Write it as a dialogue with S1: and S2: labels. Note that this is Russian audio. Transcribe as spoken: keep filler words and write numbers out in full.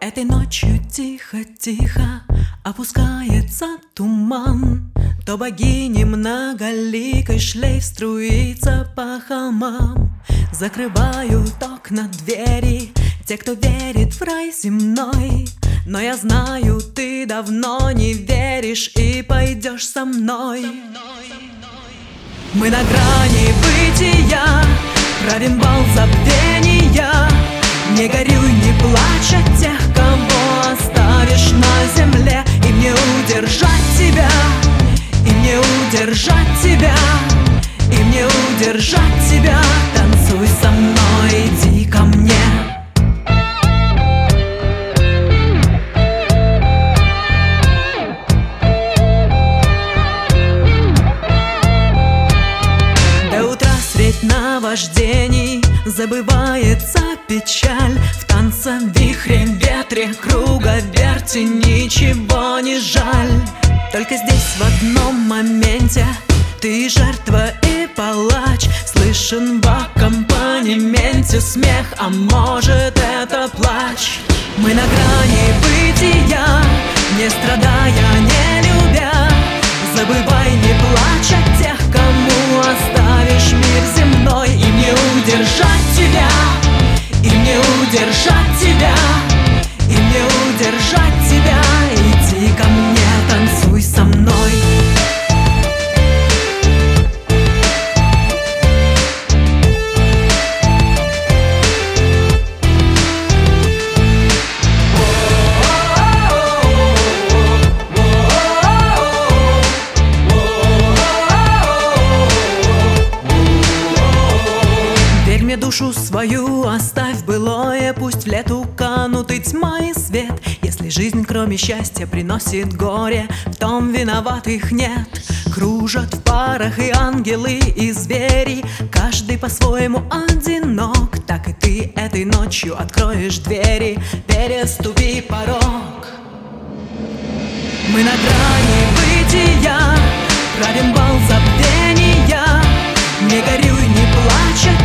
S1: Этой ночью тихо-тихо опускается туман, то богини многоликой шлейф струится по холмам. Закрывают окна, двери те, кто верит в рай земной. Но я знаю, ты давно не веришь и пойдешь со мной. Мы на грани бытия, правим бал забвения. Не горюй, не плачь от тех, кого оставишь на земле. И мне удержать тебя, и мне удержать тебя, и мне удержать тебя. Танцуй со мной, иди ко мне. До утра средь наваждений забывается печаль. В танце, вихре, ветре, круговерти ничего не жаль. Только здесь в одном моменте ты жертва и палач. Слышен в аккомпанементе смех, а может это плач. Мы на грани бытия, не страдая, не любя. Забывай, не плачь от тех, кому оставишь мир земной. И мне удержать тебя, и мне удержать тебя, и мне удержать тебя. Иди ко мне, танцуй со мной. Душу свою оставь былое, пусть в лету канут и тьма и свет. Если жизнь кроме счастья приносит горе, в том виноватых нет. Кружат в парах и ангелы, и звери, каждый по-своему одинок. Так и ты этой ночью откроешь двери, переступи порог. Мы на грани бытия, правим бал забвения. Не горюй, не плачь